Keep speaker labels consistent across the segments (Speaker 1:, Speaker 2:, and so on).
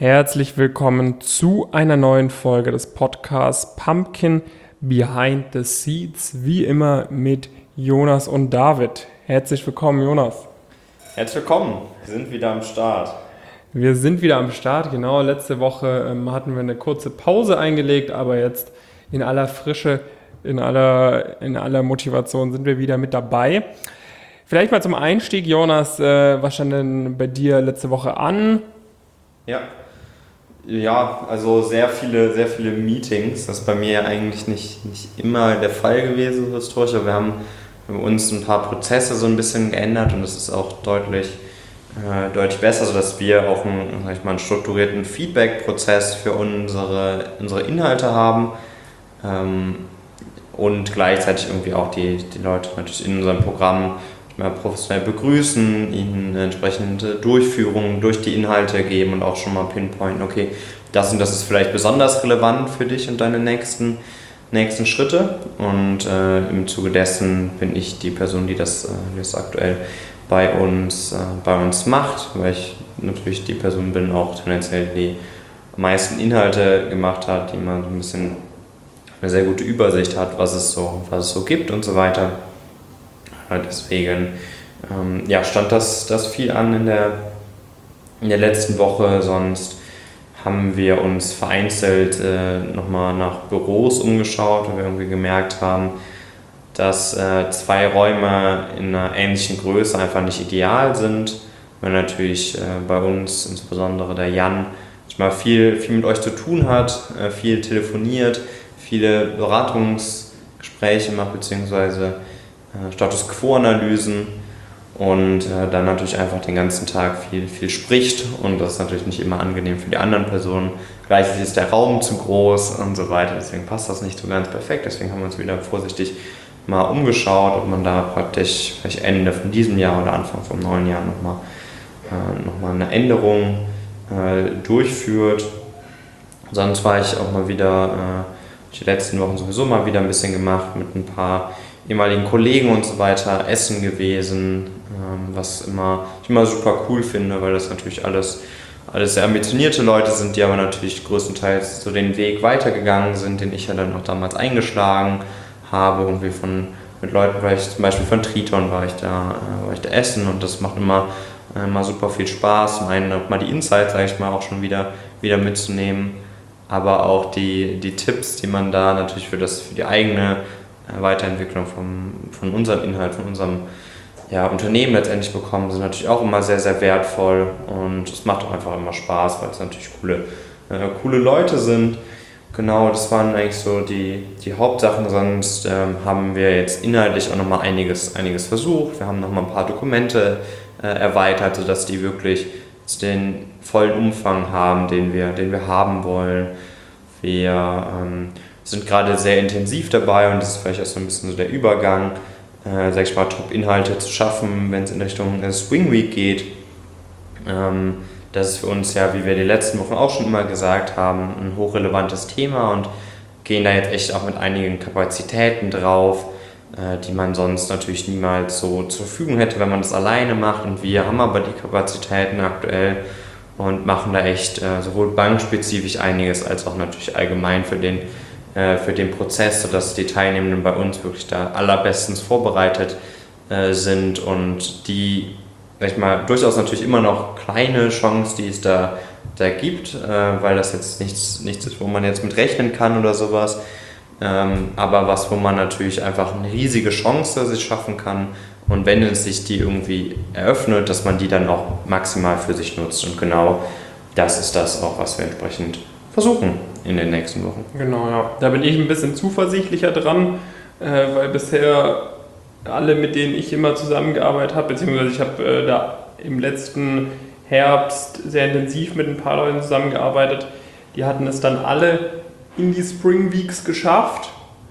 Speaker 1: Herzlich willkommen zu einer neuen Folge des Podcasts Pumpkin Behind the Seeds, wie immer mit Jonas und David. Herzlich willkommen, Jonas.
Speaker 2: Herzlich willkommen, wir sind wieder am Start.
Speaker 1: Wir sind wieder am Start, genau. Letzte Woche hatten wir eine kurze Pause eingelegt, aber jetzt in aller Frische, in aller Motivation sind wir wieder mit dabei. Vielleicht mal zum Einstieg, Jonas, was stand denn bei dir letzte Woche an?
Speaker 2: Ja, also sehr viele Meetings. Das ist bei mir eigentlich nicht immer der Fall gewesen, so historisch, aber wir haben bei uns ein paar Prozesse so ein bisschen geändert und das ist auch deutlich besser, sodass wir auch einen strukturierten Feedback-Prozess für unsere Inhalte haben und gleichzeitig irgendwie auch die Leute natürlich in unserem Programm professionell begrüßen, ihnen entsprechende Durchführungen durch die Inhalte geben und auch schon mal pinpointen, okay, das und das ist vielleicht besonders relevant für dich und deine nächsten Schritte. Und im Zuge dessen bin ich die Person, die das aktuell bei uns macht, weil ich natürlich die Person bin, auch tendenziell die meisten Inhalte gemacht hat, die man so ein bisschen eine sehr gute Übersicht hat, was es so gibt und so weiter. Deswegen stand das viel an in der letzten Woche. Sonst haben wir uns vereinzelt nochmal nach Büros umgeschaut, weil wir irgendwie gemerkt haben, dass 2 Räume in einer ähnlichen Größe einfach nicht ideal sind. Weil natürlich bei uns, insbesondere der Jan, manchmal viel mit euch zu tun hat, viel telefoniert, viele Beratungsgespräche macht, beziehungsweise Status Quo-Analysen und dann natürlich einfach den ganzen Tag viel spricht und das ist natürlich nicht immer angenehm für die anderen Personen. Gleichzeitig ist der Raum zu groß und so weiter, deswegen passt das nicht so ganz perfekt. Deswegen haben wir uns wieder vorsichtig mal umgeschaut, ob man da praktisch vielleicht Ende von diesem Jahr oder Anfang vom neuen Jahr nochmal eine Änderung durchführt. Sonst war ich auch mal wieder die letzten Wochen sowieso mal wieder ein bisschen gemacht mit ein paar ehemaligen Kollegen und so weiter, essen gewesen, was ich immer super cool finde, weil das natürlich alles sehr ambitionierte Leute sind, die aber natürlich größtenteils so den Weg weitergegangen sind, den ich ja dann auch damals eingeschlagen habe. Und mit Leuten, zum Beispiel von Triton war ich da essen und das macht immer super viel Spaß. Zum einen mal die Insights, sage ich mal, auch schon wieder mitzunehmen, aber auch die Tipps, die man da natürlich für die eigene Weiterentwicklung von unserem Inhalt, von unserem Unternehmen letztendlich bekommen, sind natürlich auch immer sehr, sehr wertvoll und es macht auch einfach immer Spaß, weil es natürlich coole Leute sind. Genau, das waren eigentlich so die Hauptsachen, sonst haben wir jetzt inhaltlich auch nochmal einiges versucht. Wir haben nochmal ein paar Dokumente erweitert, sodass die wirklich den vollen Umfang haben, den wir haben wollen. Wir sind gerade sehr intensiv dabei und das ist vielleicht auch so ein bisschen so der Übergang, Top-Inhalte zu schaffen, wenn es in Richtung Swing Week geht. Das ist für uns ja, wie wir die letzten Wochen auch schon immer gesagt haben, ein hochrelevantes Thema und gehen da jetzt echt auch mit einigen Kapazitäten drauf, die man sonst natürlich niemals so zur Verfügung hätte, wenn man das alleine macht. Und wir haben aber die Kapazitäten aktuell und machen da echt sowohl bankspezifisch einiges als auch natürlich allgemein für den Prozess, sodass die Teilnehmenden bei uns wirklich da allerbestens vorbereitet sind und die, sag ich mal, durchaus natürlich immer noch kleine Chance, die es da gibt, weil das jetzt nichts ist, wo man jetzt mit rechnen kann oder sowas, aber wo man natürlich einfach eine riesige Chance sich schaffen kann und wenn es sich die irgendwie eröffnet, dass man die dann auch maximal für sich nutzt und genau das ist das auch, was wir entsprechend versuchen in den nächsten Wochen.
Speaker 1: Genau, ja. Da bin ich ein bisschen zuversichtlicher dran, weil bisher alle, mit denen ich immer zusammengearbeitet habe, beziehungsweise ich habe da im letzten Herbst sehr intensiv mit ein paar Leuten zusammengearbeitet, die hatten es dann alle in die Spring Weeks geschafft.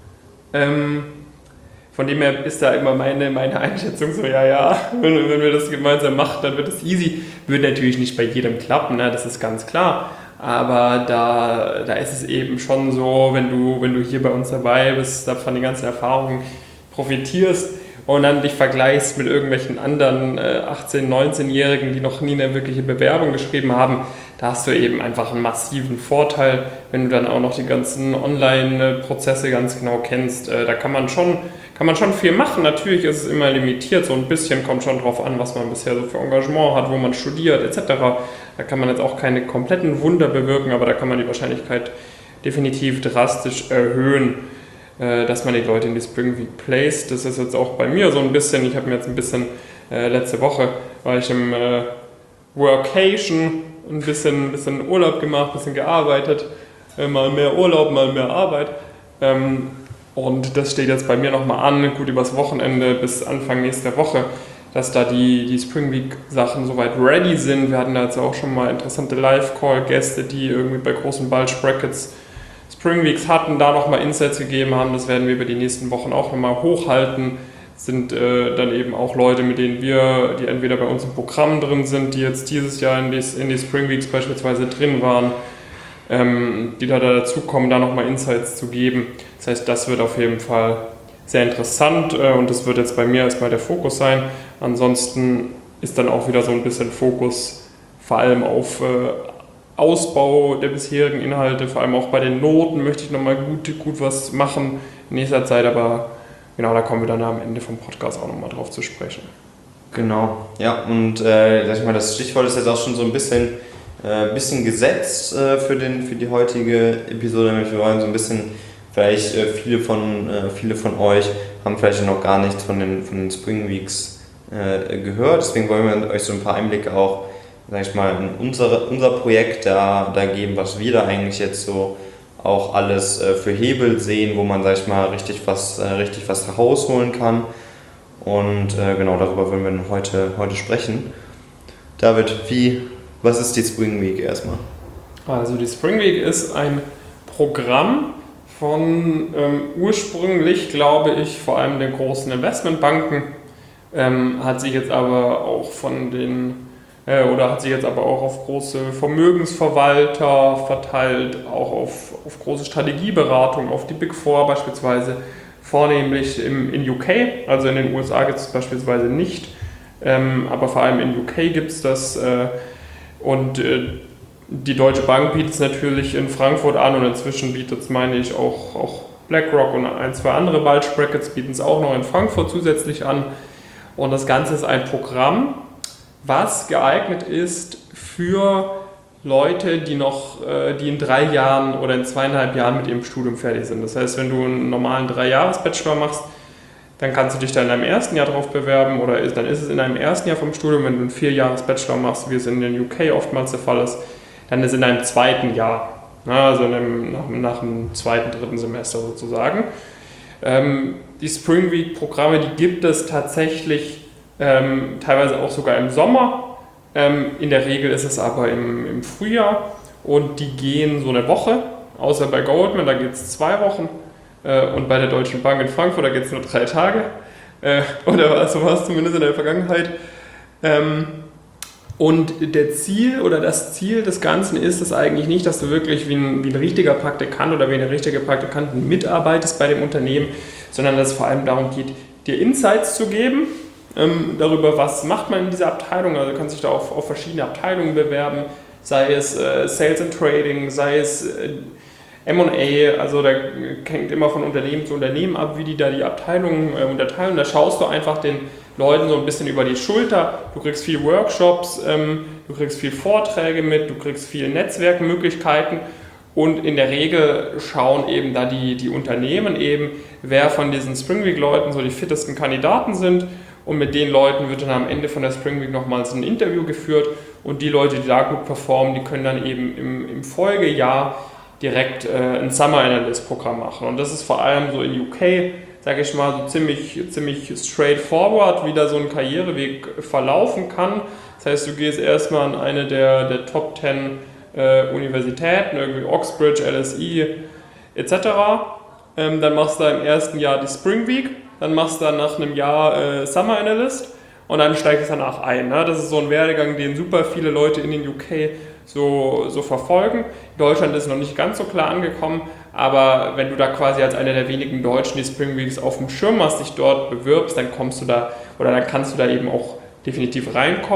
Speaker 1: Von dem her ist da immer meine Einschätzung so, wenn wir das gemeinsam machen, dann wird es easy. Wird natürlich nicht bei jedem klappen, ne? Das ist ganz klar. Aber da ist es eben schon so, wenn du hier bei uns dabei bist, da von den ganzen Erfahrungen profitierst und dann dich vergleichst mit irgendwelchen anderen 18-, 19-Jährigen, die noch nie eine wirkliche Bewerbung geschrieben haben, da hast du eben einfach einen massiven Vorteil, wenn du dann auch noch die ganzen Online-Prozesse ganz genau kennst. Da kann man schon viel machen. Natürlich ist es immer limitiert, so ein bisschen kommt schon drauf an, was man bisher so für Engagement hat, wo man studiert etc. Da kann man jetzt auch keine kompletten Wunder bewirken, aber da kann man die Wahrscheinlichkeit definitiv drastisch erhöhen, dass man die Leute in die Spring Week placed. Das ist jetzt auch bei mir so ein bisschen, ich habe mir jetzt ein bisschen, letzte Woche war ich im Workation, ein bisschen Urlaub gemacht, ein bisschen gearbeitet, mal mehr Urlaub, mal mehr Arbeit. Und das steht jetzt bei mir nochmal an, gut übers Wochenende bis Anfang nächster Woche, dass da die Spring Week Sachen soweit ready sind. Wir hatten da jetzt auch schon mal interessante Live-Call-Gäste, die irgendwie bei großen Bulge-Brackets Spring Weeks hatten, da nochmal Insights gegeben haben. Das werden wir über die nächsten Wochen auch nochmal hochhalten. Sind dann eben auch Leute, mit denen die entweder bei uns im Programm drin sind, die jetzt dieses Jahr in die Spring Weeks beispielsweise drin waren, die da dazukommen, da nochmal Insights zu geben. Das heißt, das wird auf jeden Fall sehr interessant und das wird jetzt bei mir erstmal der Fokus sein. Ansonsten ist dann auch wieder so ein bisschen Fokus vor allem auf Ausbau der bisherigen Inhalte, vor allem auch bei den Noten möchte ich nochmal gut was machen in nächster Zeit, aber genau, da kommen wir dann am Ende vom Podcast auch nochmal drauf zu sprechen.
Speaker 2: Genau, ja, und sag ich mal, das Stichwort ist jetzt auch schon so ein bisschen gesetzt für die heutige Episode, nämlich wir wollen so ein bisschen, vielleicht viele von euch haben vielleicht noch gar nichts von den Spring Weeks gehört, deswegen wollen wir euch so ein paar Einblicke auch, sag ich mal, in unser Projekt da geben, was wir da eigentlich jetzt so auch alles für Hebel sehen, wo man, sag ich mal, richtig was rausholen kann. Und genau darüber wollen wir heute sprechen. David, was ist die Spring Week erstmal?
Speaker 1: Also die Spring Week ist ein Programm von ursprünglich, glaube ich, vor allem den großen Investmentbanken, hat sich jetzt aber auch auf große Vermögensverwalter verteilt, auch auf große Strategieberatung, auf die Big Four beispielsweise, vornehmlich in UK, also in den USA gibt es beispielsweise nicht, aber vor allem in UK gibt es das und die Deutsche Bank bietet es natürlich in Frankfurt an und inzwischen bietet es, meine ich, auch BlackRock und ein, zwei andere Bulge Brackets bieten es auch noch in Frankfurt zusätzlich an und das Ganze ist ein Programm, was geeignet ist für Leute, die in 3 Jahren oder in 2,5 Jahren mit ihrem Studium fertig sind. Das heißt, wenn du einen normalen 3-Jahres-Bachelor machst, dann kannst du dich da in deinem ersten Jahr drauf bewerben oder dann ist es in deinem ersten Jahr vom Studium, wenn du einen 4-Jahres-Bachelor machst, wie es in den UK oftmals der Fall ist, dann ist es in deinem 2. Jahr, also nach dem 2., 3. Semester sozusagen. Die Spring Week-Programme, die gibt es tatsächlich teilweise auch sogar im Sommer. In der Regel ist es aber im Frühjahr und die gehen so eine Woche, außer bei Goldman, da geht es 2 Wochen und bei der Deutschen Bank in Frankfurt, da geht es nur 3 Tage oder so war es zumindest in der Vergangenheit. Und das Ziel des Ganzen ist es eigentlich nicht, dass du wirklich wie ein richtiger Praktikant oder wie eine richtige Praktikantin mitarbeitest bei dem Unternehmen, sondern dass es vor allem darum geht, dir Insights zu geben, darüber, was macht man in dieser Abteilung. Also du kannst dich da auf verschiedene Abteilungen bewerben, sei es Sales and Trading, sei es M&A, also da hängt immer von Unternehmen zu Unternehmen ab, wie die da die Abteilungen unterteilen. Da schaust du einfach den Leuten so ein bisschen über die Schulter, du kriegst viel Workshops, du kriegst viel Vorträge mit, du kriegst viel Netzwerkmöglichkeiten und in der Regel schauen eben da die Unternehmen eben, wer von diesen Spring Week Leuten so die fittesten Kandidaten sind. Und mit den Leuten wird dann am Ende von der Spring Week nochmals ein Interview geführt und die Leute, die da gut performen, die können dann eben im Folgejahr direkt ein Summer Analyst Programm machen. Und das ist vor allem so in UK, sage ich mal, so ziemlich straightforward, wie da so ein Karriereweg verlaufen kann. Das heißt, du gehst erstmal an eine der Top 10 Universitäten, irgendwie Oxbridge, LSE etc. Dann machst du im ersten Jahr die Spring Week. Dann machst du dann nach einem Jahr Summer Analyst und dann steigst du danach ein. Ne? Das ist so ein Werdegang, den super viele Leute in den UK so verfolgen. In Deutschland ist es noch nicht ganz so klar angekommen, aber wenn du da quasi als einer der wenigen Deutschen die Spring Weeks auf dem Schirm hast, dich dort bewirbst, dann kommst du da oder dann kannst du da eben auch definitiv reinkommen.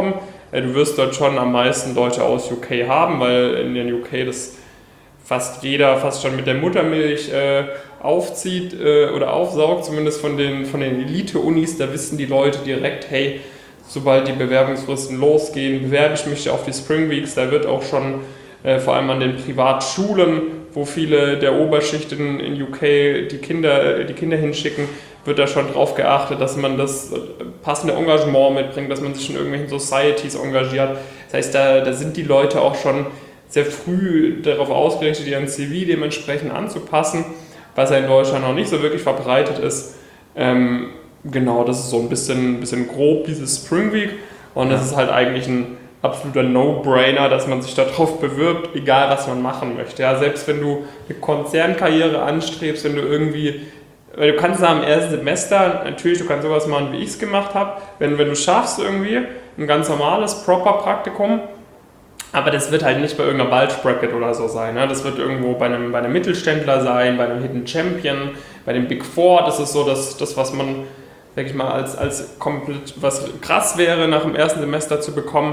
Speaker 1: Du wirst dort schon am meisten Leute aus UK haben, weil in den UK das fast jeder fast schon mit der Muttermilch aufzieht oder aufsaugt, zumindest von den Elite-Unis. Da wissen die Leute direkt, hey, sobald die Bewerbungsfristen losgehen, bewerbe ich mich auf die Spring Weeks. Da wird auch schon vor allem an den Privatschulen, wo viele der Oberschicht in UK die Kinder hinschicken, wird da schon drauf geachtet, dass man das passende Engagement mitbringt, dass man sich in irgendwelchen Societies engagiert. Das heißt, da sind die Leute auch schon sehr früh darauf ausgerichtet, ihren CV dementsprechend anzupassen, was ja in Deutschland noch nicht so wirklich verbreitet ist. Genau, das ist so ein bisschen grob, dieses Spring Week. Und das ist halt eigentlich ein absoluter No-Brainer, dass man sich darauf bewirbt, egal was man machen möchte. Ja, selbst wenn du eine Konzernkarriere anstrebst, wenn du irgendwie, weil du kannst am ersten Semester, natürlich, du kannst sowas machen, wie ich es gemacht habe, wenn du schaffst irgendwie, ein ganz normales, proper Praktikum, aber das wird halt nicht bei irgendeiner Bulge Bracket oder so sein. Ne? Das wird irgendwo bei einem Mittelständler sein, bei einem Hidden Champion, bei dem Big Four. Das ist so das was man, sag ich mal, als komplett, was krass wäre, nach dem ersten Semester zu bekommen.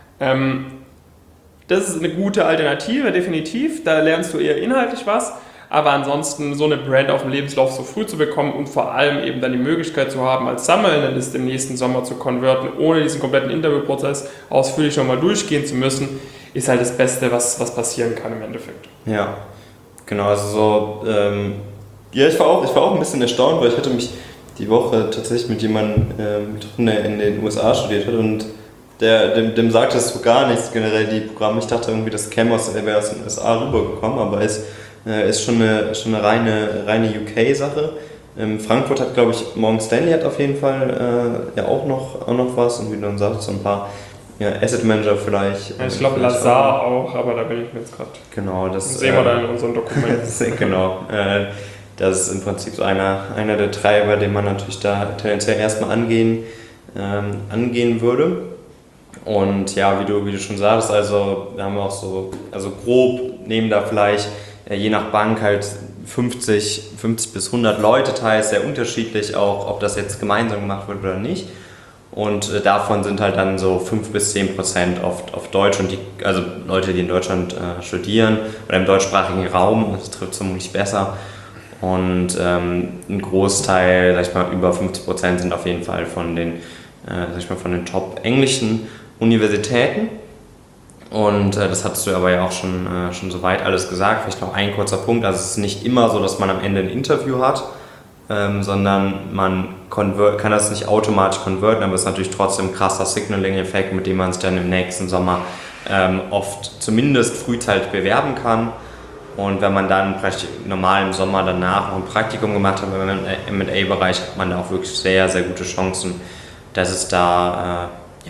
Speaker 1: Das ist eine gute Alternative, definitiv. Da lernst du eher inhaltlich was. Aber ansonsten so eine Brand auf dem Lebenslauf so früh zu bekommen und vor allem eben dann die Möglichkeit zu haben, als Summer Analyst im nächsten Sommer zu konverten, ohne diesen kompletten Interviewprozess ausführlich nochmal durchgehen zu müssen, ist halt das Beste, was passieren kann im Endeffekt.
Speaker 2: Ja, genau, also so, ja, ich war auch ein bisschen erstaunt, weil ich hatte mich die Woche tatsächlich mit jemandem getroffen, der in den USA studiert hat, und dem sagte es so gar nichts, generell die Programme. Ich dachte irgendwie, das käme wäre aus den USA rübergekommen, aber es ist schon eine reine UK-Sache. Frankfurt hat, glaube ich, Morgan Stanley hat auf jeden Fall ja auch noch was, und wie du dann sagst, so ein paar Asset Manager vielleicht.
Speaker 1: Ich glaube Lazar auch, aber da bin ich mir jetzt gerade.
Speaker 2: Genau, das
Speaker 1: sehen wir dann in unseren Dokumenten.
Speaker 2: Genau. Das ist im Prinzip so einer der Treiber, den man natürlich da tendenziell erstmal angehen würde. Und ja, wie du schon sagst, also wir haben auch so, also grob nehmen da vielleicht je nach Bank halt 50 bis 100 Leute teil, sehr unterschiedlich auch, ob das jetzt gemeinsam gemacht wird oder nicht. Und davon sind halt dann so 5 bis 10% auf Deutsch, und also Leute, die in Deutschland studieren oder im deutschsprachigen Raum, das trifft es vermutlich besser. Und ein Großteil, sag ich mal, über 50% sind auf jeden Fall von den top englischen Universitäten. Und das hattest du aber ja auch schon soweit alles gesagt. Vielleicht noch ein kurzer Punkt. Also es ist nicht immer so, dass man am Ende ein Interview hat, sondern man kann das nicht automatisch konverten, aber es ist natürlich trotzdem ein krasser Signaling-Effekt, mit dem man sich dann im nächsten Sommer oft zumindest frühzeitig bewerben kann. Und wenn man dann vielleicht normal im Sommer danach noch ein Praktikum gemacht hat im M&A-Bereich, hat man da auch wirklich sehr, sehr gute Chancen, dass es da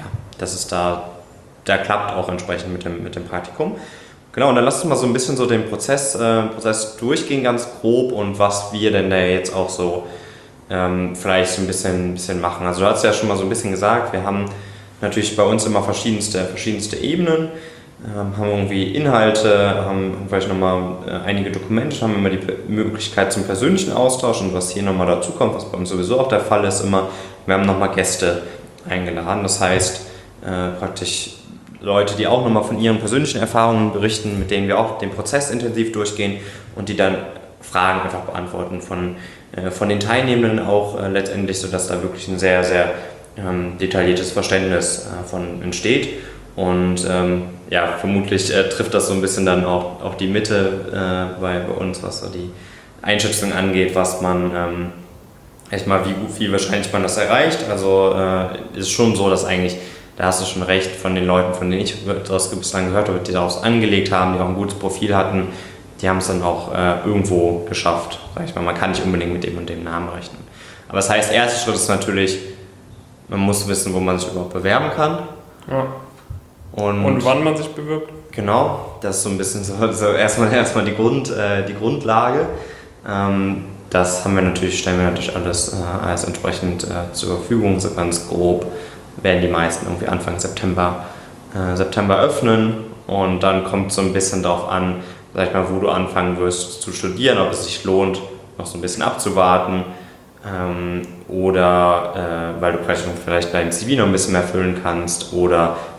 Speaker 2: klappt auch entsprechend mit dem Praktikum. Genau, und dann lass uns mal so ein bisschen so den Prozess durchgehen, ganz grob, und was wir denn da jetzt auch so vielleicht so ein bisschen machen. Also du hast ja schon mal so ein bisschen gesagt, wir haben natürlich bei uns immer verschiedenste Ebenen, haben irgendwie Inhalte, haben vielleicht nochmal einige Dokumente, haben immer die Möglichkeit zum persönlichen Austausch, und was hier nochmal dazu kommt, was bei uns sowieso auch der Fall ist, immer, wir haben nochmal Gäste eingeladen, das heißt praktisch Leute, die auch nochmal von ihren persönlichen Erfahrungen berichten, mit denen wir auch den Prozess intensiv durchgehen und die dann Fragen einfach beantworten von den Teilnehmenden auch letztendlich, sodass da wirklich ein sehr, sehr detailliertes Verständnis von entsteht. Und ja, vermutlich trifft das so ein bisschen dann auch die Mitte bei uns, was so die Einschätzung angeht, was man, wie wahrscheinlich man das erreicht. Also ist schon so, dass eigentlich, da hast du schon recht, von den Leuten, von denen ich das bislang gehört habe, die daraus angelegt haben, die auch ein gutes Profil hatten, die haben es dann auch irgendwo geschafft. Sag ich mal, man kann nicht unbedingt mit dem und dem Namen rechnen. Aber das heißt, der erste Schritt ist natürlich, man muss wissen, wo man sich überhaupt bewerben kann.
Speaker 1: Ja. Und wann man sich bewirbt.
Speaker 2: Genau, das ist so ein bisschen so erstmal die Grundlage. Das stellen wir natürlich alles entsprechend zur Verfügung, so ganz grob werden die meisten irgendwie Anfang September öffnen, und dann kommt so ein bisschen darauf an, sag ich mal, wo du anfangen wirst zu studieren, ob es sich lohnt, noch so ein bisschen abzuwarten, oder weil du vielleicht dein CV noch ein bisschen mehr füllen kannst, oder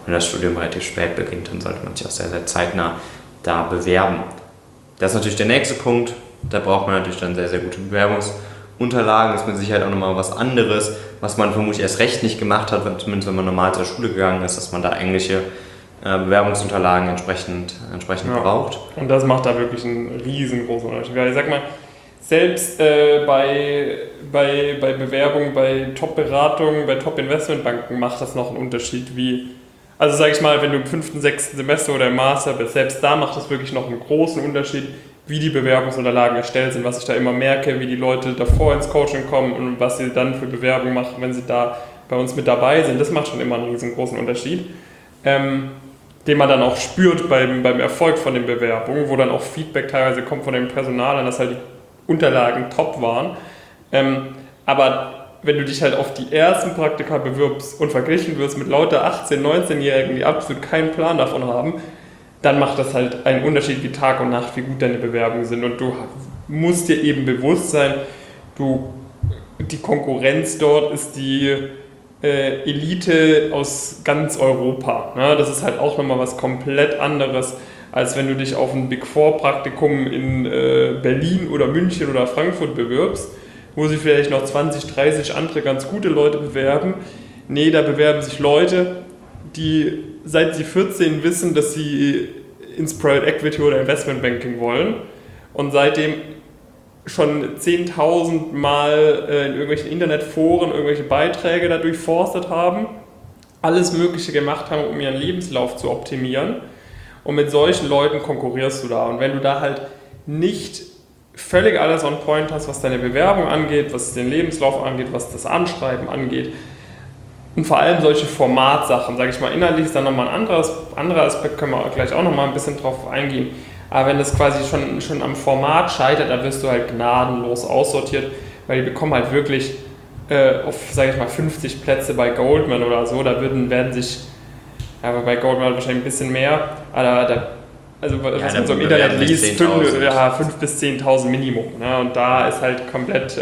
Speaker 2: wenn das Studium relativ spät beginnt, dann sollte man sich auch sehr, sehr zeitnah da bewerben. Das ist natürlich der nächste Punkt. Da braucht man natürlich dann sehr, sehr gute Bewerbungsunterlagen. Das ist mit Sicherheit auch nochmal was anderes, was man vermutlich erst recht nicht gemacht hat, zumindest wenn man normal zur Schule gegangen ist, dass man da englische Bewerbungsunterlagen entsprechend braucht.
Speaker 1: Und das macht da wirklich einen riesengroßen Unterschied. Ich sag mal, selbst bei Bewerbungen, bei Top-Beratungen, bei Top-Investmentbanken macht das noch einen Unterschied, also sag ich mal, wenn du im 5., 6. Semester oder im Master bist, selbst da macht das wirklich noch einen großen Unterschied, wie die Bewerbungsunterlagen erstellt sind, was ich da immer merke, wie die Leute davor ins Coaching kommen und was sie dann für Bewerbungen machen, wenn sie da bei uns mit dabei sind. Das macht schon immer einen riesengroßen Unterschied, den man dann auch spürt beim Erfolg von den Bewerbungen, wo dann auch Feedback teilweise kommt von dem Personal, dass halt die Unterlagen top waren. Aber wenn du dich halt auf die ersten Praktika bewirbst und verglichen wirst mit lauter 18-, 19-Jährigen, die absolut keinen Plan davon haben, dann macht das halt einen Unterschied wie Tag und Nacht, wie gut deine Bewerbungen sind. Und du musst dir eben bewusst sein, die Konkurrenz dort ist die Elite aus ganz Europa. Ne? Das ist halt auch nochmal was komplett anderes, als wenn du dich auf ein Big Four Praktikum in Berlin oder München oder Frankfurt bewirbst, wo sich vielleicht noch 20, 30 andere ganz gute Leute bewerben. Nee, da bewerben sich Leute, die seit sie 14 wissen, dass sie ins Private Equity oder Investment Banking wollen und seitdem schon 10.000 Mal in irgendwelchen Internetforen irgendwelche Beiträge da durchforstet haben, alles Mögliche gemacht haben, um ihren Lebenslauf zu optimieren. Und mit solchen Leuten konkurrierst du da. Und wenn du da halt nicht völlig alles on point hast, was deine Bewerbung angeht, was den Lebenslauf angeht, was das Anschreiben angeht, und vor allem solche Formatsachen, sage ich mal, inhaltlich ist dann nochmal ein anderer Aspekt, können wir gleich auch nochmal ein bisschen drauf eingehen. Aber wenn das quasi schon am Format scheitert, dann wirst du halt gnadenlos aussortiert, weil die bekommen halt wirklich auf, sage ich mal, 50 Plätze bei Goldman oder so, da werden sich, ja, bei Goldman wahrscheinlich ein bisschen mehr, aber also was man so im Internet liest, 5.000 bis 10.000 Minimum. Ne? Und da ist halt komplett,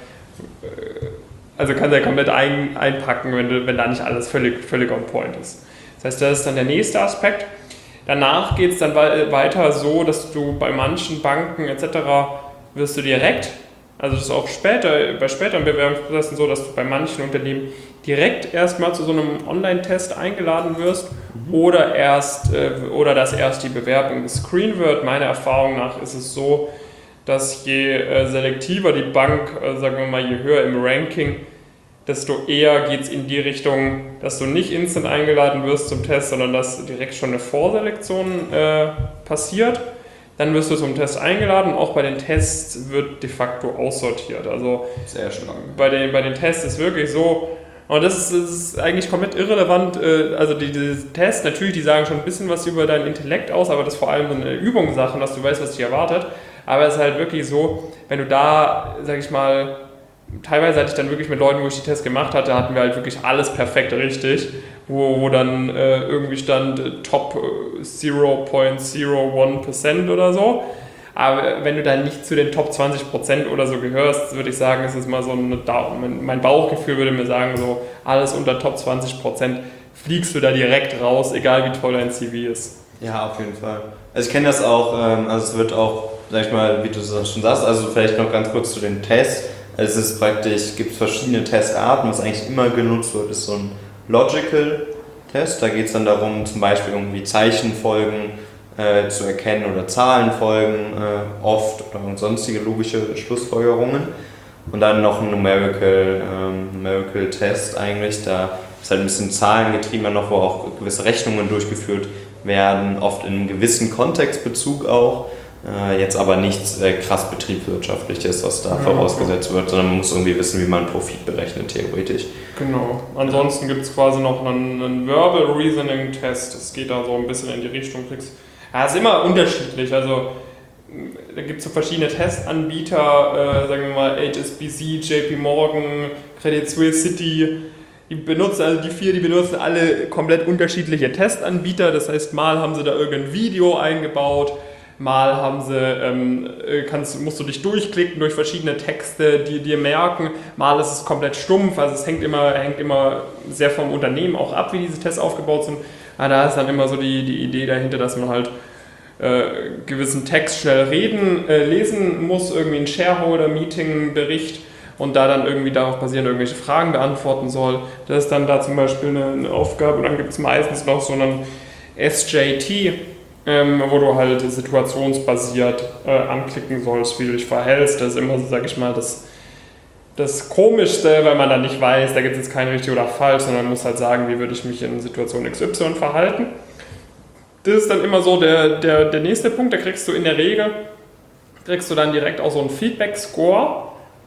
Speaker 1: also kannst du ja komplett einpacken, wenn da nicht alles völlig on point ist. Das heißt, das ist dann der nächste Aspekt. Danach geht es dann weiter so, dass du bei manchen Banken etc. wirst du direkt, also das ist auch bei späteren Bewerbungsprozessen so, dass du bei manchen Unternehmen direkt erstmal zu so einem Online-Test eingeladen wirst oder dass erst die Bewerbung gescreent wird. Meiner Erfahrung nach ist es so, dass je selektiver die Bank, sagen wir mal, je höher im Ranking, desto eher geht es in die Richtung, dass du nicht instant eingeladen wirst zum Test, sondern dass direkt schon eine Vorselektion passiert. Dann wirst du zum Test eingeladen, auch bei den Tests wird de facto aussortiert. Also
Speaker 2: sehr stark.
Speaker 1: Bei den Tests ist wirklich so, und das ist eigentlich komplett irrelevant, also die Tests, natürlich, die sagen schon ein bisschen was über dein Intellekt aus, aber das ist vor allem so eine Übungssache, dass du weißt, was dich erwartet. Aber es ist halt wirklich so, wenn du da, sag ich mal, teilweise hatte ich dann wirklich mit Leuten, wo ich die Tests gemacht hatte, hatten wir halt wirklich alles perfekt richtig, wo dann irgendwie stand Top 0.01% oder so. Aber wenn du dann nicht zu den Top 20% oder so gehörst, würde ich sagen, ist es mal so mein Bauchgefühl würde mir sagen, so alles unter Top 20% fliegst du da direkt raus, egal wie toll dein CV ist.
Speaker 2: Ja, auf jeden Fall. Also ich kenne das auch, also es wird auch, sag ich mal, wie du schon sagst, also vielleicht noch ganz kurz zu den Tests. Es ist praktisch, gibt verschiedene Testarten, was eigentlich immer genutzt wird, ist so ein Logical Test. Da geht es dann darum, zum Beispiel irgendwie Zeichenfolgen zu erkennen oder Zahlenfolgen oft oder sonstige logische Schlussfolgerungen. Und dann noch ein Numerical Test eigentlich, da ist halt ein bisschen zahlengetriebener noch, wo auch gewisse Rechnungen durchgeführt werden, oft in einem gewissen Kontextbezug auch. Jetzt aber nichts krass betriebswirtschaftliches, was da vorausgesetzt wird, sondern man muss irgendwie wissen, wie man Profit berechnet, theoretisch.
Speaker 1: Genau. Ansonsten gibt es quasi noch einen Verbal Reasoning Test. Das geht da so ein bisschen in die Richtung. Ja, ist immer unterschiedlich. Also da gibt es so verschiedene Testanbieter, sagen wir mal HSBC, JP Morgan, Credit Suisse, Citi. Die benutzen alle komplett unterschiedliche Testanbieter. Das heißt, mal haben sie da irgendein Video eingebaut. Mal haben sie, musst du dich durchklicken durch verschiedene Texte, die dir merken. Mal ist es komplett stumpf, also es hängt immer sehr vom Unternehmen auch ab, wie diese Tests aufgebaut sind. Aber da ist dann immer so die Idee dahinter, dass man halt gewissen Text schnell lesen muss, irgendwie ein Shareholder-Meeting-Bericht und da dann irgendwie darauf basierend irgendwelche Fragen beantworten soll. Das ist dann da zum Beispiel eine Aufgabe und dann gibt es meistens noch so einen SJT, wo du halt situationsbasiert anklicken sollst, wie du dich verhältst. Das ist immer so, sag ich mal, das Komischste, weil man dann nicht weiß, da gibt es jetzt kein richtig oder falsch, sondern man muss halt sagen, wie würde ich mich in Situation XY verhalten. Das ist dann immer so der nächste Punkt, da kriegst du in der Regel, dann direkt auch so einen Feedback-Score.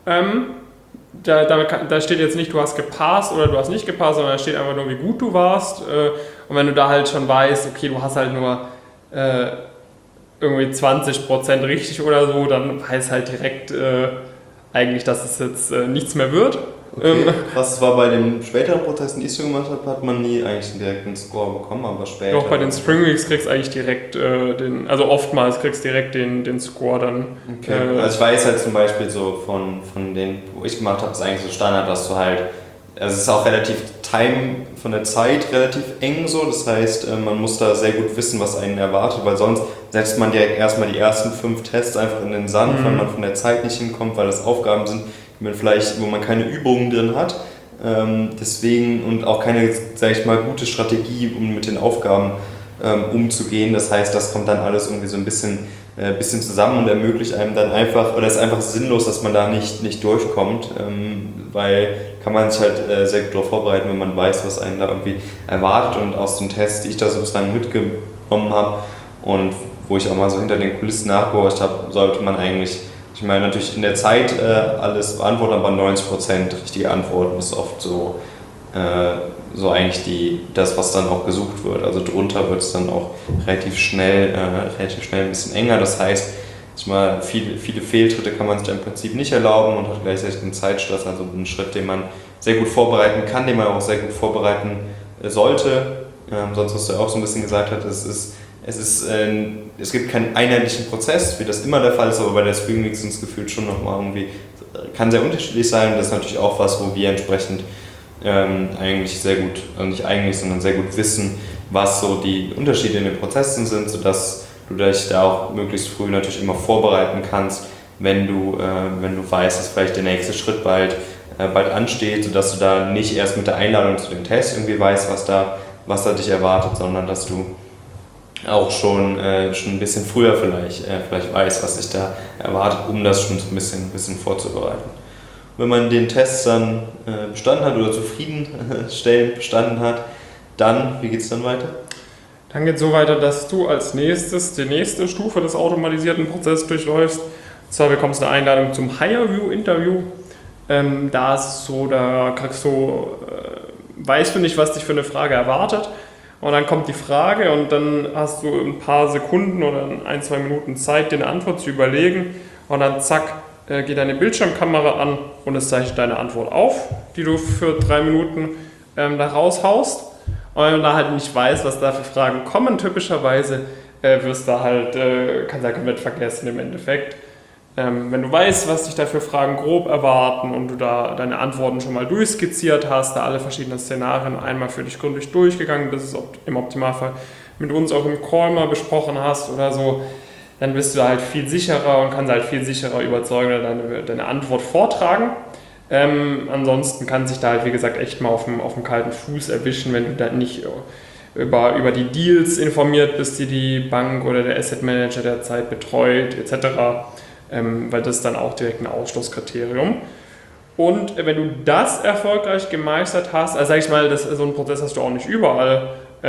Speaker 1: Da steht jetzt nicht, du hast gepasst oder du hast nicht gepasst, sondern da steht einfach nur, wie gut du warst. Und wenn du da halt schon weißt, okay, du hast halt nur irgendwie 20% richtig oder so, dann heißt halt direkt eigentlich, dass es jetzt nichts mehr wird.
Speaker 2: Okay, krass, war bei den späteren Protesten, die ich so gemacht habe, hat man nie eigentlich einen direkten Score bekommen, aber später...
Speaker 1: Auch bei den Spring Weeks kriegst du eigentlich direkt also oftmals kriegst du direkt den Score dann.
Speaker 2: Okay, also ich weiß halt zum Beispiel so von denen, wo ich gemacht habe, ist eigentlich so Standard, dass du halt, also es ist auch relativ von der Zeit relativ eng so, das heißt, man muss da sehr gut wissen, was einen erwartet, weil sonst setzt man direkt erstmal die ersten 5 Tests einfach in den Sand, weil man von der Zeit nicht hinkommt, weil das Aufgaben sind, wo man keine Übungen drin hat, deswegen und auch keine, sag ich mal, gute Strategie, um mit den Aufgaben umzugehen. Das heißt, das kommt dann alles irgendwie so ein bisschen zusammen und ermöglicht einem dann einfach, oder es ist einfach sinnlos, dass man da nicht durchkommt, weil kann man sich halt sehr gut darauf vorbereiten, wenn man weiß, was einen da irgendwie erwartet. Und aus den Tests, die ich da sozusagen mitgenommen habe und wo ich auch mal so hinter den Kulissen nachgehorcht habe, sollte man eigentlich, ich meine, natürlich in der Zeit alles beantworten, aber 90% richtige Antworten ist oft so eigentlich das, was dann auch gesucht wird. Also drunter wird es dann auch relativ schnell ein bisschen enger. Das heißt, viele Fehltritte kann man sich im Prinzip nicht erlauben und hat gleichzeitig einen Zeitstress, also einen Schritt, den man sehr gut vorbereiten kann, den man auch sehr gut vorbereiten sollte. Sonst, was du auch so ein bisschen gesagt hast, es gibt keinen einheitlichen Prozess, wie das immer der Fall ist, aber bei der Spring Week sind es gefühlt schon nochmal irgendwie, kann sehr unterschiedlich sein und das ist natürlich auch was, wo wir entsprechend eigentlich sehr gut, also nicht eigentlich, sondern sehr gut wissen, was so die Unterschiede in den Prozessen sind, sodass du dich da auch möglichst früh natürlich immer vorbereiten kannst, wenn du weißt, dass vielleicht der nächste Schritt bald ansteht, sodass du da nicht erst mit der Einladung zu dem Test irgendwie weißt, was da dich erwartet, sondern dass du auch schon ein bisschen früher vielleicht weiß, was dich da erwartet, um das schon so ein bisschen vorzubereiten. Wenn man den Test dann bestanden hat oder zufriedenstellend bestanden hat, dann, wie geht es dann weiter?
Speaker 1: Dann geht es so weiter, dass du als nächstes die nächste Stufe des automatisierten Prozesses durchläufst. Und zwar bekommst du eine Einladung zum Higher-View-Interview. Da ist es so, da weißt du nicht, was dich für eine Frage erwartet. Und dann kommt die Frage und dann hast du ein paar Sekunden oder 1-2 Minuten Zeit, dir eine Antwort zu überlegen. Und dann zack, geht deine Bildschirmkamera an und es zeichnet deine Antwort auf, die du für 3 Minuten da raushaust. Und wenn du da halt nicht weißt, was da für Fragen kommen, typischerweise kannst du halt komplett vergessen im Endeffekt. Wenn du weißt, was dich da für Fragen grob erwarten und du da deine Antworten schon mal durchskizziert hast, da alle verschiedenen Szenarien einmal für dich gründlich durchgegangen bist, im Optimalfall mit uns auch im Call mal besprochen hast oder so, dann bist du da halt viel sicherer und kannst halt viel sicherer überzeugen oder deine Antwort vortragen. Ansonsten kann sich da halt, wie gesagt, echt mal auf dem kalten Fuß erwischen, wenn du da nicht über die Deals informiert bist, die die Bank oder der Asset Manager derzeit betreut, etc., weil das ist dann auch direkt ein Ausschlusskriterium. Und wenn du das erfolgreich gemeistert hast, also sag ich mal, so einen Prozess hast du auch nicht überall,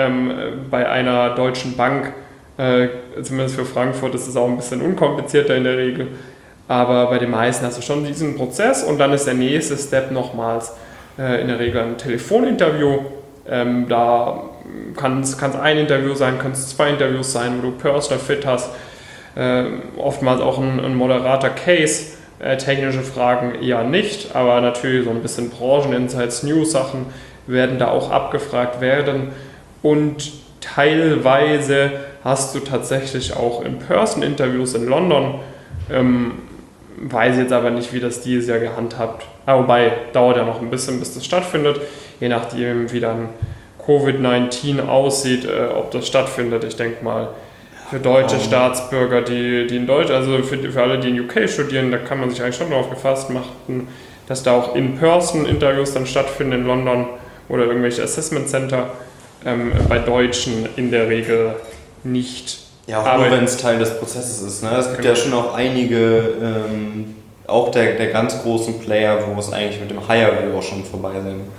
Speaker 1: bei einer deutschen Bank, zumindest für Frankfurt ist es auch ein bisschen unkomplizierter in der Regel, aber bei den meisten hast du schon diesen Prozess und dann ist der nächste Step nochmals in der Regel ein Telefoninterview. Da kann es ein Interview sein, können es 2 Interviews sein, wo du Personal Fit hast, oftmals auch ein moderater Case, technische Fragen eher nicht, aber natürlich so ein bisschen Brancheninsights, News-Sachen werden da auch abgefragt werden und teilweise hast du tatsächlich auch In-Person-Interviews in London, weiß jetzt aber nicht, wie das dieses Jahr gehandhabt, wobei dauert ja noch ein bisschen, bis das stattfindet, je nachdem wie dann Covid-19 aussieht, ob das stattfindet. Ich denke mal, für deutsche Staatsbürger, die in Deutschland, also für alle, die in UK studieren, da kann man sich eigentlich schon darauf gefasst machen, dass da auch In-Person-Interviews dann stattfinden in London oder irgendwelche Assessment Center. Bei Deutschen in der Regel nicht.
Speaker 2: Ja, auch nur wenn es Teil des Prozesses ist. Ne? Es gibt ja schon auch einige, auch der ganz großen Player, wo es eigentlich mit dem HireVue auch schon vorbei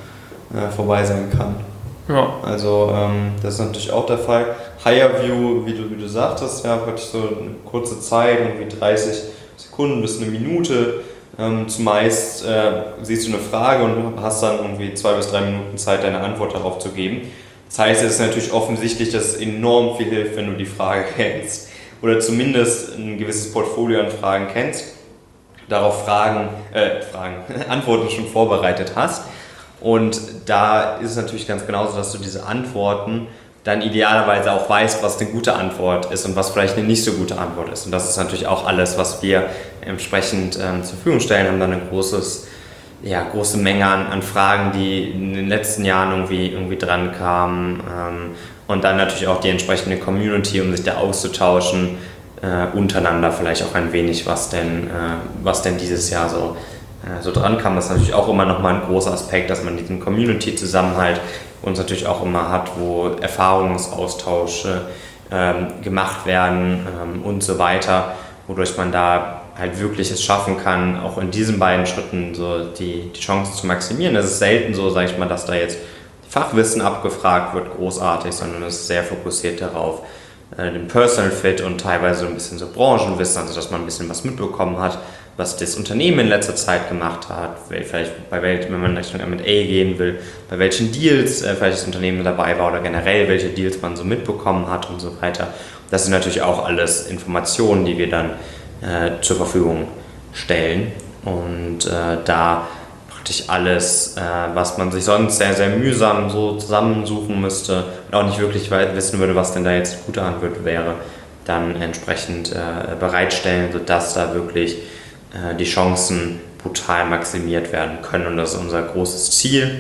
Speaker 2: sein kann.
Speaker 1: Ja.
Speaker 2: Also das ist natürlich auch der Fall. HireVue, wie du sagtest, ja, wirklich so eine kurze Zeit, irgendwie 30 Sekunden bis eine Minute. Zumeist siehst du eine Frage und hast dann irgendwie 2 bis 3 Minuten Zeit, deine Antwort darauf zu geben. Das heißt, es ist natürlich offensichtlich, dass es enorm viel hilft, wenn du die Frage kennst oder zumindest ein gewisses Portfolio an Fragen kennst, darauf Antworten schon vorbereitet hast. Und da ist es natürlich ganz genauso, dass du diese Antworten dann idealerweise auch weißt, was eine gute Antwort ist und was vielleicht eine nicht so gute Antwort ist. Und das ist natürlich auch alles, was wir entsprechend zur Verfügung stellen, haben dann eine große Menge an Fragen, die in den letzten Jahren irgendwie dran kamen. Und dann natürlich auch die entsprechende Community, um sich da auszutauschen, untereinander vielleicht auch ein wenig, was denn dieses Jahr so dran kam. Das ist natürlich auch immer nochmal ein großer Aspekt, dass man diesen Community-Zusammenhalt uns natürlich auch immer hat, wo Erfahrungsaustausche gemacht werden und so weiter, wodurch man da halt wirklich es schaffen kann, auch in diesen beiden Schritten so die Chancen zu maximieren. Es ist selten so, sage ich mal, dass da jetzt Fachwissen abgefragt wird, großartig, sondern es ist sehr fokussiert darauf, den Personal Fit und teilweise so ein bisschen so Branchenwissen, also dass man ein bisschen was mitbekommen hat, was das Unternehmen in letzter Zeit gemacht hat, vielleicht wenn man Richtung M&A gehen will, bei welchen Deals vielleicht das Unternehmen dabei war oder generell welche Deals man so mitbekommen hat und so weiter. Das sind natürlich auch alles Informationen, die wir dann zur Verfügung stellen und da praktisch alles, was man sich sonst sehr, sehr mühsam so zusammensuchen müsste und auch nicht wirklich wissen würde, was denn da jetzt eine gute Antwort wäre, dann entsprechend bereitstellen, sodass da wirklich die Chancen brutal maximiert werden können und das ist unser großes Ziel.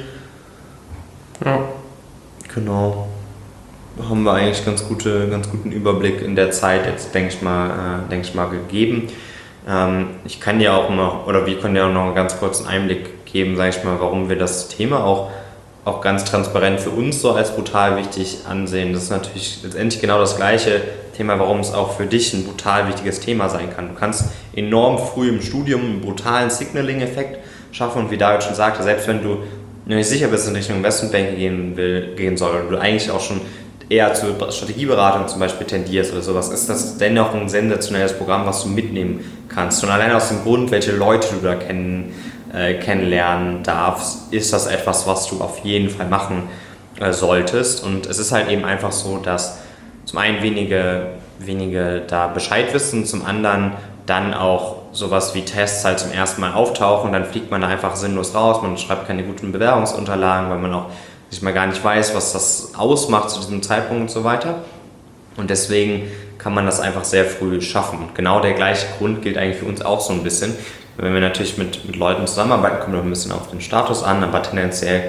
Speaker 1: Ja.
Speaker 2: Genau. Da haben wir eigentlich ganz guten Überblick in der Zeit jetzt, denke ich mal, gegeben. Ich kann dir auch noch, oder wir können dir auch noch einen ganz kurzen Einblick geben, sage ich mal, warum wir das Thema auch ganz transparent für uns so als brutal wichtig ansehen. Das ist natürlich letztendlich genau das gleiche Thema, warum es auch für dich ein brutal wichtiges Thema sein kann. Du kannst enorm früh im Studium einen brutalen Signaling-Effekt schaffen und wie David schon sagte, selbst wenn du nicht sicher bist, in Richtung Investmentbanking gehen soll und du eigentlich auch schon eher zur Strategieberatung zum Beispiel tendierst oder sowas, ist das dennoch ein sensationelles Programm, was du mitnehmen kannst. Und allein aus dem Grund, welche Leute du da kennenlernen darfst, ist das etwas, was du auf jeden Fall machen solltest. Und es ist halt eben einfach so, dass zum einen wenige da Bescheid wissen, zum anderen dann auch sowas wie Tests halt zum ersten Mal auftauchen, dann fliegt man da einfach sinnlos raus, man schreibt keine guten Bewerbungsunterlagen, weil man auch sich mal gar nicht weiß, was das ausmacht zu diesem Zeitpunkt und so weiter. Und deswegen kann man das einfach sehr früh schaffen. Und genau der gleiche Grund gilt eigentlich für uns auch so ein bisschen. Wenn wir natürlich mit Leuten zusammenarbeiten, kommt auch ein bisschen auf den Status an, aber tendenziell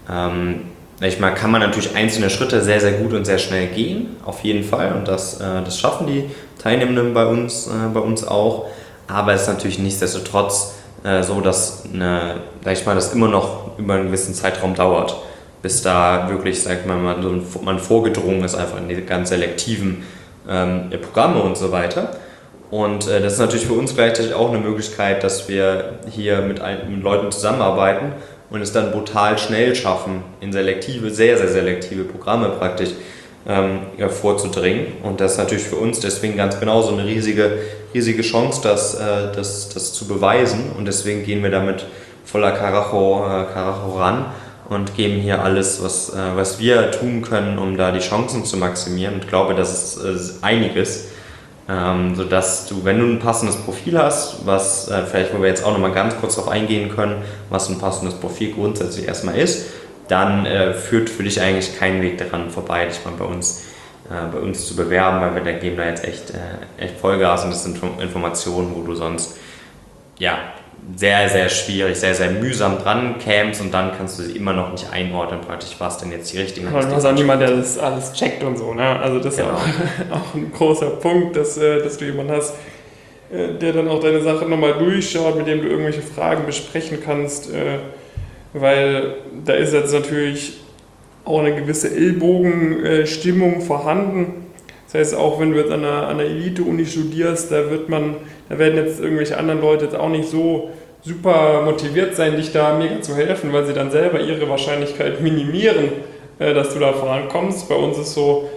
Speaker 2: kann man natürlich einzelne Schritte sehr, sehr gut und sehr schnell gehen, auf jeden Fall. Und das schaffen die Teilnehmenden bei uns auch. Aber es ist natürlich nichtsdestotrotz so, dass das immer noch über einen gewissen Zeitraum dauert, bis da wirklich, man vorgedrungen ist einfach in die ganz selektiven Programme und so weiter. Und das ist natürlich für uns gleichzeitig auch eine Möglichkeit, dass wir hier mit Leuten zusammenarbeiten und es dann brutal schnell schaffen, in sehr, sehr selektive Programme praktisch vorzudringen. Und das ist natürlich für uns deswegen ganz genauso eine riesige Chance, das zu beweisen. Und deswegen gehen wir damit voller Karacho ran und geben hier alles, was wir tun können, um da die Chancen zu maximieren. Und ich glaube, das ist einiges, sodass du, wenn du ein passendes Profil hast, was vielleicht, wo wir jetzt auch nochmal ganz kurz darauf eingehen können, was ein passendes Profil grundsätzlich erstmal ist, dann führt für dich eigentlich kein Weg daran vorbei, dich mal bei uns zu bewerben, weil wir geben da jetzt echt Vollgas und das sind Informationen, wo du sonst sehr, sehr schwierig, sehr, sehr mühsam dran kämst und dann kannst du sie immer noch nicht einordnen, praktisch, was denn jetzt die richtigen
Speaker 1: Du hast auch niemand, der das alles checkt und so, ne? Also das ist auch ein großer Punkt, dass du jemanden hast, der dann auch deine Sache nochmal durchschaut, mit dem du irgendwelche Fragen besprechen kannst, weil da ist jetzt natürlich auch eine gewisse Ellbogenstimmung vorhanden. Das heißt, auch wenn du jetzt an einer Elite-Uni studierst, da werden jetzt irgendwelche anderen Leute jetzt auch nicht so super motiviert sein, dich da mega zu helfen, weil sie dann selber ihre Wahrscheinlichkeit minimieren, dass du da vorankommst. Bei uns ist so,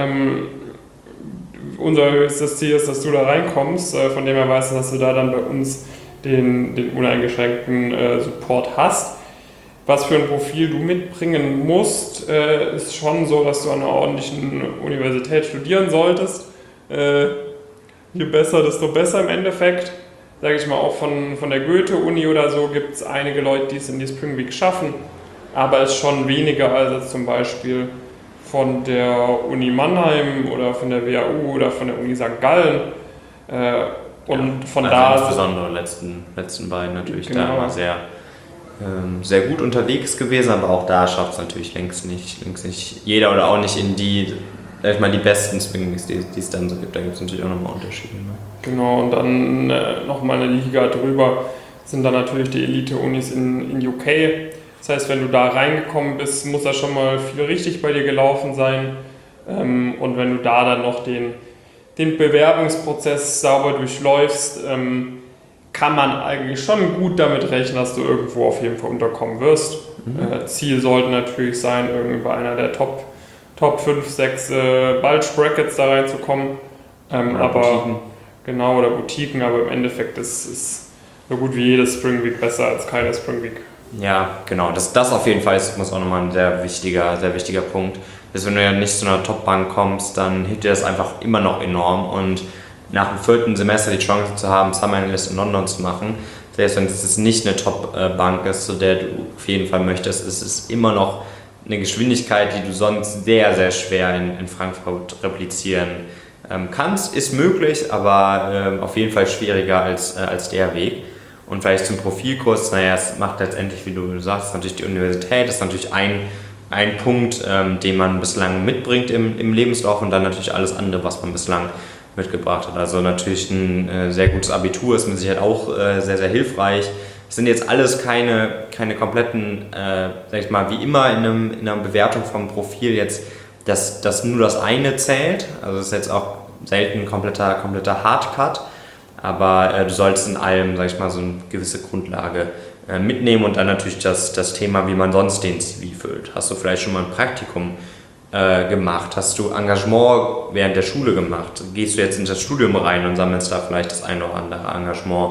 Speaker 1: unser höchstes Ziel ist, dass du da reinkommst, von dem her weißt du, dass du da dann bei uns den uneingeschränkten Support hast. Was für ein Profil du mitbringen musst, ist schon so, dass du an einer ordentlichen Universität studieren solltest. Je besser, desto besser im Endeffekt. Sage ich mal, auch von der Goethe-Uni oder so gibt es einige Leute, die es in die Spring Week schaffen, aber es ist schon weniger als jetzt zum Beispiel von der Uni Mannheim oder von der WHU oder von der Uni St. Gallen. Und von da...
Speaker 2: Insbesondere letzten beiden natürlich
Speaker 1: genau.
Speaker 2: Da immer sehr gut unterwegs gewesen, aber auch da schafft es natürlich längst nicht jeder oder auch nicht in die, sag ich mal, die besten Spring Weeks, die es dann so gibt. Da gibt es natürlich auch nochmal Unterschiede. Ne?
Speaker 1: Genau, und dann nochmal eine Liga drüber sind dann natürlich die Elite-Unis in UK. Das heißt, wenn du da reingekommen bist, muss da schon mal viel richtig bei dir gelaufen sein. Und wenn du da dann noch den Bewerbungsprozess sauber durchläufst, kann man eigentlich schon gut damit rechnen, dass du irgendwo auf jeden Fall unterkommen wirst. Ziel sollte natürlich sein, irgendwie bei einer der Top 5, 6 Bulge Brackets da reinzukommen. Aber Boutiquen. Genau, oder Boutiquen, aber im Endeffekt ist so gut wie jede Spring Week besser als keine Spring Week.
Speaker 2: Ja, genau, das auf jeden Fall ist auch nochmal ein sehr wichtiger Punkt. Dass wenn du ja nicht zu einer Top-Bank kommst, dann hilft dir das einfach immer noch enorm und nach dem 4. Semester die Chance zu haben, Summer Analyst in London zu machen, selbst wenn es nicht eine Top-Bank ist, zu der du auf jeden Fall möchtest, ist es immer noch eine Geschwindigkeit, die du sonst sehr, sehr schwer in Frankfurt replizieren kannst. Ist möglich, aber auf jeden Fall schwieriger als der Weg. Und vielleicht zum Profilkurs, es macht letztendlich, wie du sagst, natürlich die Universität, das ist natürlich ein Punkt, den man bislang mitbringt im Lebenslauf und dann natürlich alles andere, was man bislang mitgebracht hat. Also natürlich ein sehr gutes Abitur ist mit Sicherheit auch sehr, sehr hilfreich. Es sind jetzt alles keine kompletten, sag ich mal, wie immer in einer Bewertung vom Profil jetzt, dass nur das eine zählt. Also es ist jetzt auch selten ein kompletter Hardcut, aber du solltest in allem, sag ich mal, so eine gewisse Grundlage mitnehmen und dann natürlich das Thema, wie man sonst den CV füllt. Hast du vielleicht schon mal ein Praktikum gemacht? Hast du Engagement während der Schule gemacht? Gehst du jetzt in das Studium rein und sammelst da vielleicht das eine oder andere Engagement?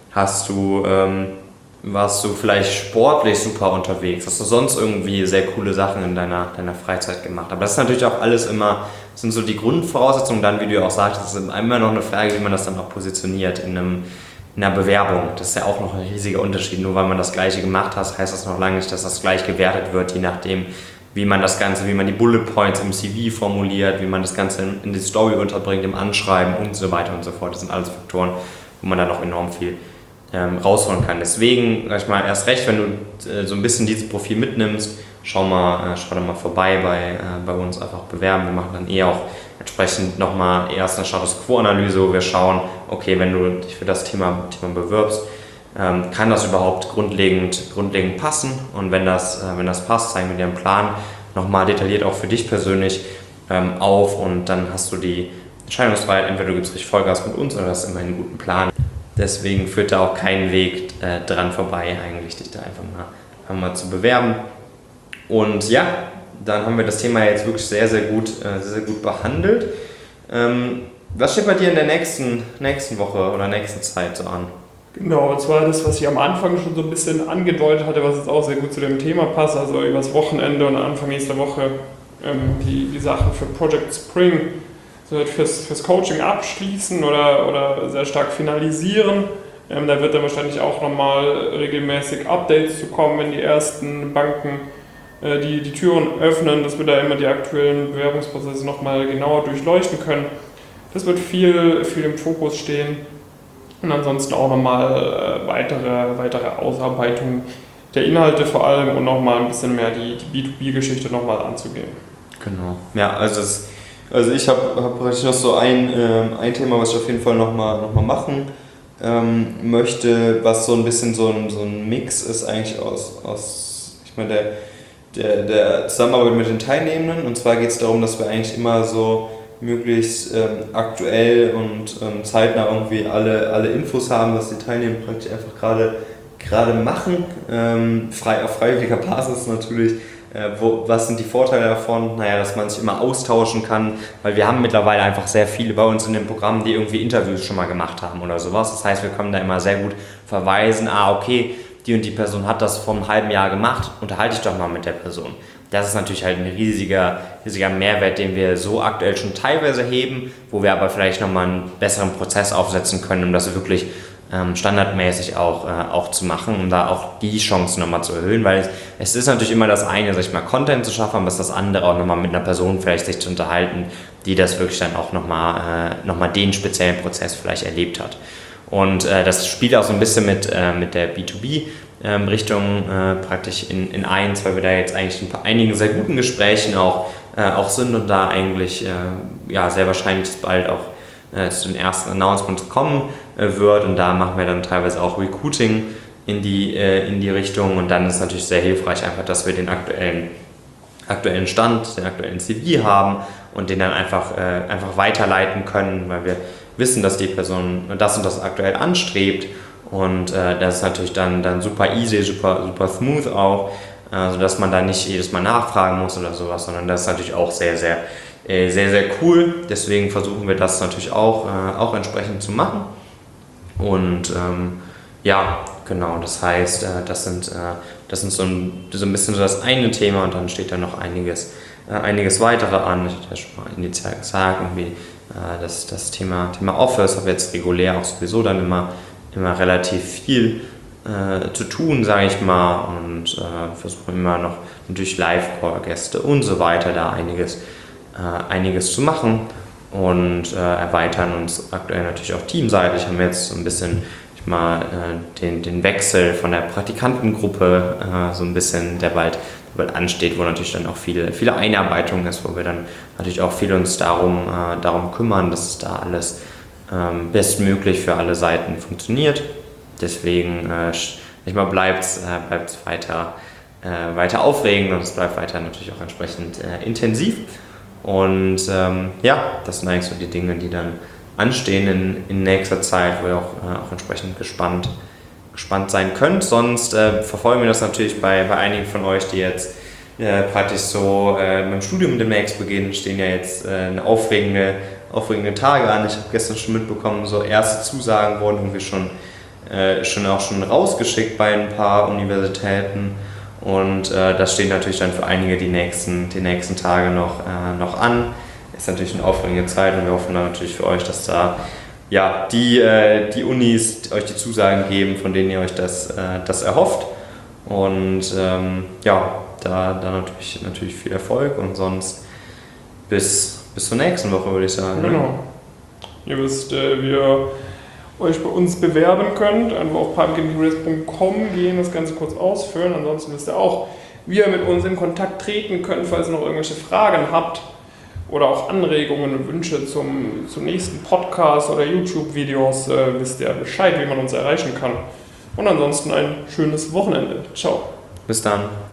Speaker 2: Warst du vielleicht sportlich super unterwegs? Hast du sonst irgendwie sehr coole Sachen in deiner Freizeit gemacht? Aber das ist natürlich auch alles immer, sind so die Grundvoraussetzungen dann, wie du ja auch sagst, das ist immer noch eine Frage, wie man das dann auch positioniert in einer Bewerbung. Das ist ja auch noch ein riesiger Unterschied. Nur weil man das Gleiche gemacht hat, heißt das noch lange nicht, dass das gleich gewertet wird, je nachdem, wie man die Bullet Points im CV formuliert, wie man das Ganze in die Story unterbringt, im Anschreiben und so weiter und so fort. Das sind alles Faktoren, wo man dann noch enorm viel rausholen kann. Deswegen, sag ich mal, erst recht, wenn du so ein bisschen dieses Profil mitnimmst, schau da mal vorbei bei uns, einfach bewerben. Wir machen dann auch entsprechend nochmal erst eine Status Quo-Analyse, wo wir schauen, okay, wenn du dich für das Thema bewirbst, kann das überhaupt grundlegend passen, und wenn das passt, zeigen wir dir einen Plan nochmal detailliert auch für dich persönlich auf, und dann hast du die Entscheidungsfreiheit, entweder du gibst richtig Vollgas mit uns oder hast immer einen guten Plan. Deswegen führt da auch kein Weg dran vorbei, eigentlich dich da einfach mal zu bewerben. Und ja, dann haben wir das Thema jetzt wirklich sehr, sehr gut behandelt. Was steht bei dir in der nächsten Woche oder nächsten Zeit so an?
Speaker 1: Genau, und zwar das, was ich am Anfang schon so ein bisschen angedeutet hatte, was jetzt auch sehr gut zu dem Thema passt, also übers Wochenende und Anfang nächster Woche die Sachen für Project Spring so fürs Coaching abschließen oder sehr stark finalisieren. Da wird dann wahrscheinlich auch nochmal regelmäßig Updates zu kommen, wenn die ersten Banken die Türen öffnen, dass wir da immer die aktuellen Bewerbungsprozesse nochmal genauer durchleuchten können. Das wird viel im Fokus stehen. Und ansonsten auch nochmal weitere Ausarbeitung der Inhalte vor allem und nochmal ein bisschen mehr die B2B-Geschichte nochmal anzugehen.
Speaker 2: Genau. Ja, also ich hab praktisch noch so ein Thema, was ich auf jeden Fall nochmal machen möchte, was so ein bisschen so ein Mix ist eigentlich aus ich meine, der Zusammenarbeit mit den Teilnehmenden. Und zwar geht es darum, dass wir eigentlich immer so möglichst aktuell und zeitnah irgendwie alle Infos haben, was die Teilnehmer praktisch einfach gerade machen, auf freiwilliger Basis natürlich. Was sind die Vorteile davon? Naja, dass man sich immer austauschen kann, weil wir haben mittlerweile einfach sehr viele bei uns in dem Programm, die irgendwie Interviews schon mal gemacht haben oder sowas. Das heißt, wir können da immer sehr gut verweisen, okay, die und die Person hat das vor einem halben Jahr gemacht, unterhalte ich doch mal mit der Person. Das ist natürlich halt ein riesiger Mehrwert, den wir so aktuell schon teilweise heben, wo wir aber vielleicht nochmal einen besseren Prozess aufsetzen können, um das wirklich standardmäßig auch zu machen, um da auch die Chancen nochmal zu erhöhen, weil es ist natürlich immer das eine, sag ich mal, Content zu schaffen, aber es ist das andere auch nochmal mit einer Person vielleicht sich zu unterhalten, die das wirklich dann auch nochmal den speziellen Prozess vielleicht erlebt hat. Und das spielt auch so ein bisschen mit der B2B-Richtung praktisch in eins, weil wir da jetzt eigentlich in einigen sehr guten Gesprächen auch sind und da eigentlich sehr wahrscheinlich bald auch zu den ersten Announcements kommen wird, und da machen wir dann teilweise auch Recruiting in die Richtung, und dann ist es natürlich sehr hilfreich einfach, dass wir den aktuellen Stand, den aktuellen CV haben und den dann einfach weiterleiten können, weil wir wissen, dass die Person das und das aktuell anstrebt, und das ist natürlich dann super easy, super smooth auch, sodass man da nicht jedes Mal nachfragen muss oder sowas, sondern das ist natürlich auch sehr, sehr cool. Deswegen versuchen wir das natürlich auch entsprechend zu machen. Und genau, das heißt, das sind so ein bisschen so das eine Thema, und dann steht da noch einiges weitere an. Ich hatte ja schon mal initial gesagt, irgendwie das Thema Office, aber jetzt regulär auch sowieso dann immer relativ viel zu tun, sage ich mal, und versuchen immer noch natürlich Live-Call-Gäste und so weiter, da einiges zu machen, und erweitern uns aktuell natürlich auch teamseitig. Haben wir jetzt so ein bisschen den Wechsel von der Praktikantengruppe so ein bisschen, der bald ansteht, wo natürlich dann auch viele Einarbeitung ist, wo wir dann natürlich auch viel uns darum kümmern, dass es da alles bestmöglich für alle Seiten funktioniert. Deswegen bleibt es weiter aufregend, und es bleibt weiter natürlich auch entsprechend intensiv. Und das sind eigentlich so die Dinge, die dann anstehen in nächster Zeit, wo ihr auch entsprechend gespannt sein könnt. Sonst verfolgen wir das natürlich bei einigen von euch, die jetzt praktisch so beim Studium demnächst beginnen, stehen ja jetzt aufregende Tage an. Ich habe gestern schon mitbekommen, so erste Zusagen wurden irgendwie schon rausgeschickt bei ein paar Universitäten. Und das steht natürlich dann für einige die nächsten Tage noch an. Ist natürlich eine aufregende Zeit, und wir hoffen dann natürlich für euch, dass da die Unis euch die Zusagen geben, von denen ihr euch das erhofft. Und da natürlich viel Erfolg, und sonst bis zur nächsten Woche, würde ich sagen.
Speaker 1: Genau. Ihr wisst, wie ihr euch bei uns bewerben könnt. Einfach auf pumpkincareers.com gehen, das Ganze kurz ausfüllen. Ansonsten wisst ihr auch, wie ihr mit uns in Kontakt treten könnt, falls ihr noch irgendwelche Fragen habt oder auch Anregungen und Wünsche zum nächsten Podcast oder YouTube-Videos. Wisst ihr Bescheid, wie man uns erreichen kann. Und ansonsten ein schönes Wochenende. Ciao.
Speaker 2: Bis dann.